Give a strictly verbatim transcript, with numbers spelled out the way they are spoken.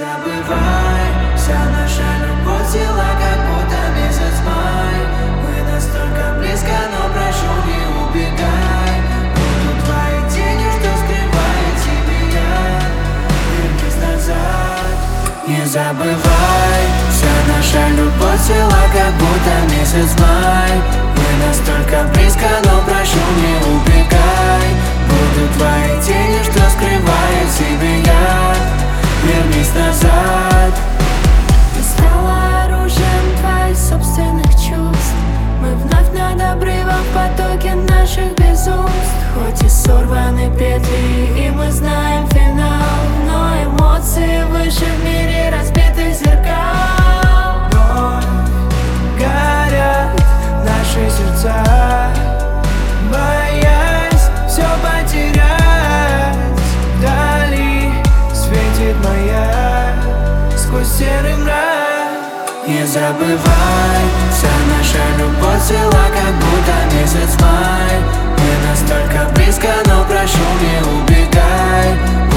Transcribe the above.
забывай, вся наша любовь тела, как будто месяц май. Мы настолько близко, но прошу, не убегай. Буду твоей тенью, что скрывает тебя. Вернись назад. Не забывай, вся наша любовь тела, как будто месяц май. Мы настолько близко, но прошу, не убегай. Буду твоей тенью, что скрывает тебя. Вернись назад. Ты стала оружием твоих собственных чувств. Мы вновь над обрывом в потоке наших безумств. Хоть и сорваны петли, и мы знаем финал, но эмоции выше в мире разбитых зеркал. Вновь горят наши сердца, боясь все потерять. Вдали светит маяк сквозь серый мрак. Не забывай, вся наша любовь тела, как будто месяц май. Мы настолько близко, но прошу, не убегай.